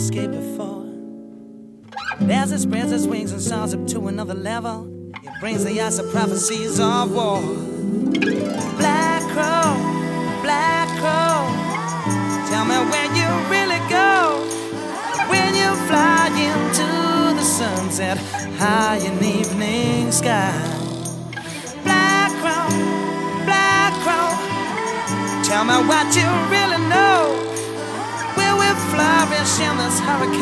escaped before. As it spreads its wings and soars up to another level, it brings the ice of prophecies of war. Black crow, tell me where you really go when you fly into the sunset high in the evening sky. Black crow, tell me what you really know. Will we flourish in this hurricane?